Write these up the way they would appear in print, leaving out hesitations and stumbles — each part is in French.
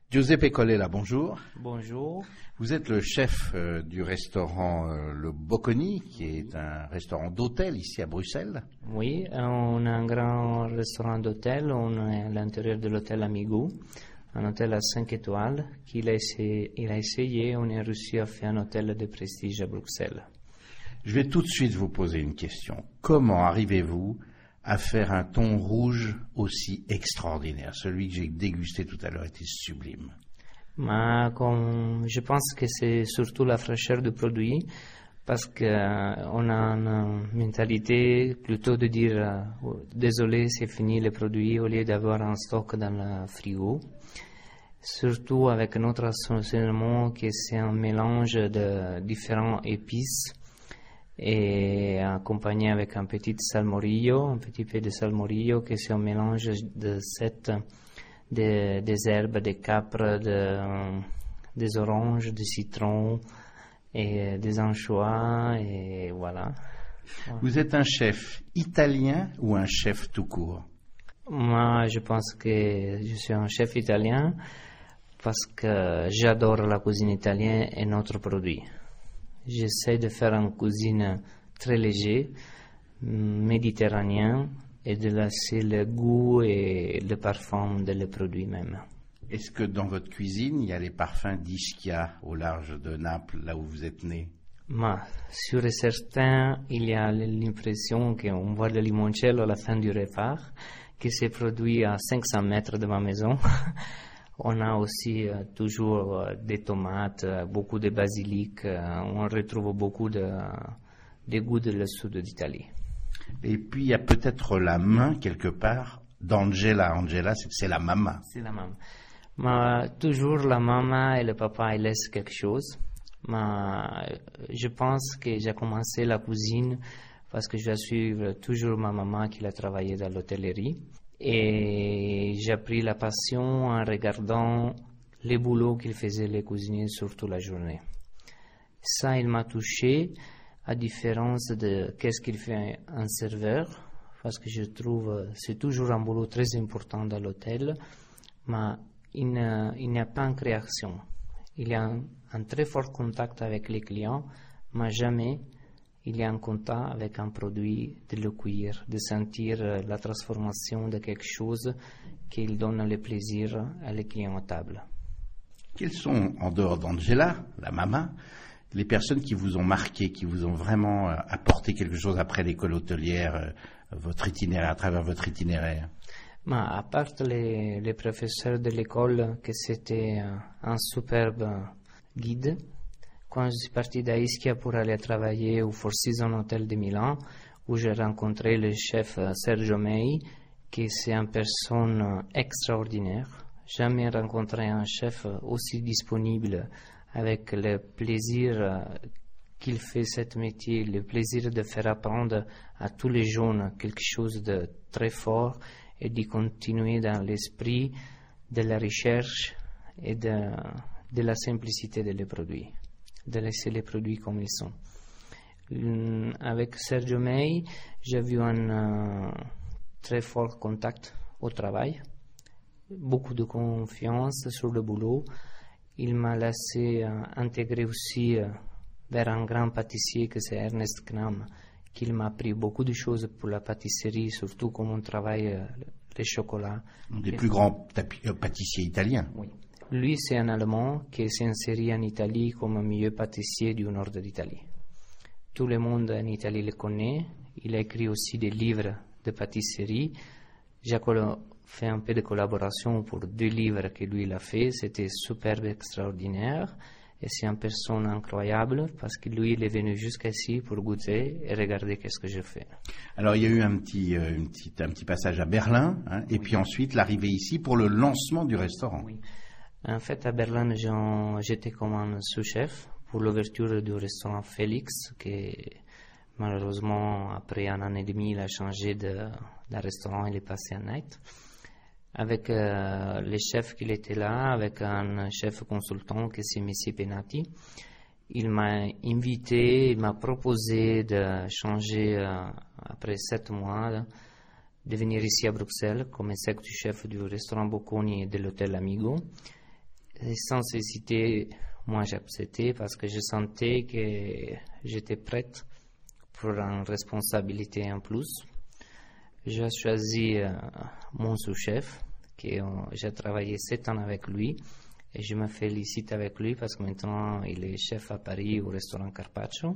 Giuseppe Colella, bonjour. Bonjour. Vous êtes le chef du restaurant Le Bocconi, qui est un restaurant d'hôtel ici à Bruxelles. Oui, on a un grand restaurant d'hôtel. On est à l'intérieur de l'hôtel Amigo, un hôtel à 5 étoiles qu'il a essayé. On a réussi à faire un hôtel de prestige à Bruxelles. Je vais tout de suite vous poser une question. Comment arrivez-vous à faire un thon rouge aussi extraordinaire? Celui que j'ai dégusté tout à l'heure était sublime. Je pense que c'est surtout la fraîcheur du produit, parce qu'on a une mentalité plutôt de dire désolé, c'est fini le produit, au lieu d'avoir un stock dans le frigo. Surtout avec notre assaisonnement, qui c'est un mélange de différents épices, et accompagné avec un petit peu de salmorillo, qui c'est un mélange des herbes, des capres, des oranges, du citron et des anchois, et voilà. Vous êtes un chef italien ou un chef tout court? Moi, je pense que je suis un chef italien parce que j'adore la cuisine italienne et notre produit. J'essaie de faire une cuisine très légère, méditerranéenne, et de laisser le goût et le parfum de le produit même. Est-ce que dans votre cuisine, il y a les parfums d'Ischia au large de Naples, là où vous êtes né? Sûr et certain, il y a l'impression qu'on voit le limoncello à la fin du repas, qui s'est produit à 500 mètres de ma maison. On a aussi toujours des tomates, beaucoup de basilic. On retrouve beaucoup de goût de le sud d'Italie. Et puis, il y a peut-être la main, quelque part, d'Angela. Angela, c'est la maman. C'est la maman. Toujours la maman et le papa, ils laissent quelque chose. Je pense que j'ai commencé la cuisine parce que je dois suivre toujours ma maman qui a travaillé dans l'hôtellerie. Et j'ai appris la passion en regardant les boulots qu'ils faisaient les cuisiniers sur toute la journée. Ça, il m'a touché, à différence de qu'est-ce qu'il fait un serveur, parce que je trouve c'est toujours un boulot très important dans l'hôtel, mais il n'y a pas une création. Il y a un très fort contact avec les clients, mais jamais il y a un contact avec un produit, de le cuire, de sentir la transformation de quelque chose qui donne le plaisir à les clients à table. Quelles sont, en dehors d'Angela, la maman, les personnes qui vous ont marqué, qui vous ont vraiment apporté quelque chose après l'école hôtelière, à travers votre itinéraire? À part les professeurs de l'école, que c'était un superbe guide. Quand je suis parti d'Ischia pour aller travailler au Four Seasons Hotel de Milan, où j'ai rencontré le chef Sergio Mei, qui c'est une personne extraordinaire. Jamais rencontré un chef aussi disponible, avec le plaisir qu'il fait ce métier, le plaisir de faire apprendre à tous les jeunes quelque chose de très fort et de continuer dans l'esprit de la recherche et de la simplicité des produits, de laisser les produits comme ils sont. Avec Sergio Mei, j'ai vu un très fort contact au travail, beaucoup de confiance sur le boulot. Il m'a laissé intégrer aussi vers un grand pâtissier que c'est Ernest Knam, qui m'a appris beaucoup de choses pour la pâtisserie, surtout comment on travaille les chocolats. Un des plus grands pâtissiers italiens. Oui. Lui, c'est un Allemand qui s'est inséré en Italie comme meilleur pâtissier du nord d'Italie. Tout le monde en Italie le connaît. Il a écrit aussi des livres de pâtisserie. J'ai fait un peu de collaboration pour 2 livres que lui a fait. C'était superbe, extraordinaire. Et c'est une personne incroyable parce que lui, il est venu jusqu'ici pour goûter et regarder qu'est-ce que je fais. Alors, il y a eu un petit passage à Berlin, hein, et puis ensuite l'arrivée ici pour le lancement du restaurant. Oui. En fait, à Berlin, j'étais comme un sous-chef pour l'ouverture du restaurant Félix, qui malheureusement, après 1 an et demi, il a changé de restaurant, il est passé à Night. Avec les chefs qui étaient là, avec un chef consultant qui c'est M. Penati, il m'a invité, il m'a proposé de changer après 7 mois, de venir ici à Bruxelles comme executive chef du restaurant Bocconi et de l'hôtel Amigo. Et sans hésiter, moi j'ai accepté parce que je sentais que j'étais prête pour une responsabilité en plus. J'ai choisi mon sous-chef, j'ai travaillé 7 ans avec lui, et je me félicite avec lui parce que maintenant il est chef à Paris au restaurant Carpaccio.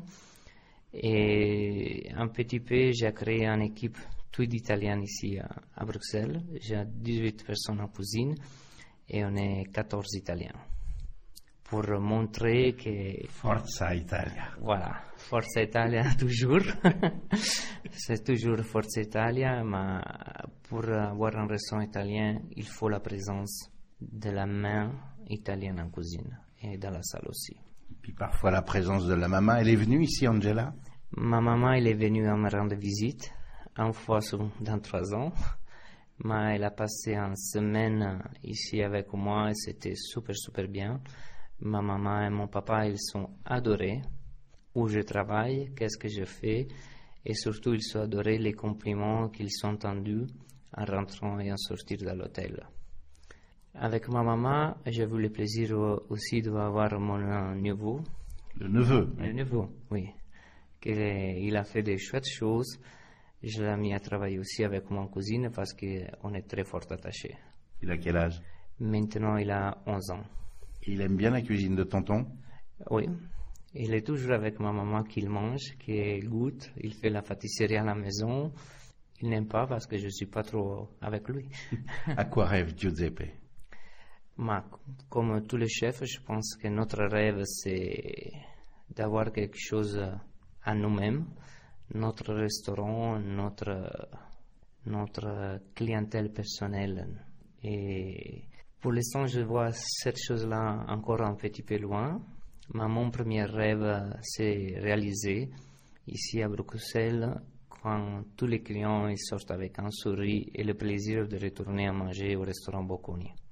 Et un petit peu, j'ai créé une équipe toute d'Italiens ici à Bruxelles. J'ai 18 personnes en cuisine et on est 14 Italiens. Pour montrer que... Forza Italia. Voilà, Forza Italia toujours. C'est toujours Forza Italia, mais pour avoir un restaurant italien, il faut la présence de la main italienne en cuisine et dans la salle aussi. Puis parfois la présence de la maman. Elle est venue ici, Angela? Ma maman, elle est venue à me rendre visite, une fois dans 3 ans. Mais elle a passé une semaine ici avec moi et c'était super, super bien. Ma maman et mon papa, ils sont adorés où je travaille, qu'est-ce que je fais. Et surtout, ils sont adorés les compliments qu'ils ont entendus en rentrant et en sortir de l'hôtel. Avec ma maman, j'ai eu le plaisir aussi d'avoir mon neveu. Le neveu? Le neveu, oui. Il a fait des chouettes choses. Je l'ai mis à travailler aussi avec mon cousine parce qu'on est très fort attachés. Il a quel âge? Maintenant, il a 11 ans. Il aime bien la cuisine de tonton? Oui. Il est toujours avec ma maman qu'il mange, qu'il goûte. Il fait la pâtisserie à la maison. Il n'aime pas parce que je ne suis pas trop avec lui. À quoi rêve Giuseppe? Comme tous les chefs, je pense que notre rêve, c'est d'avoir quelque chose à nous-mêmes, notre restaurant, notre clientèle personnelle. Et pour l'instant, je vois cette chose-là encore un petit peu loin. Mais mon premier rêve s'est réalisé ici à Bruxelles quand tous les clients ils sortent avec un sourire et le plaisir de retourner à manger au restaurant Bocconi.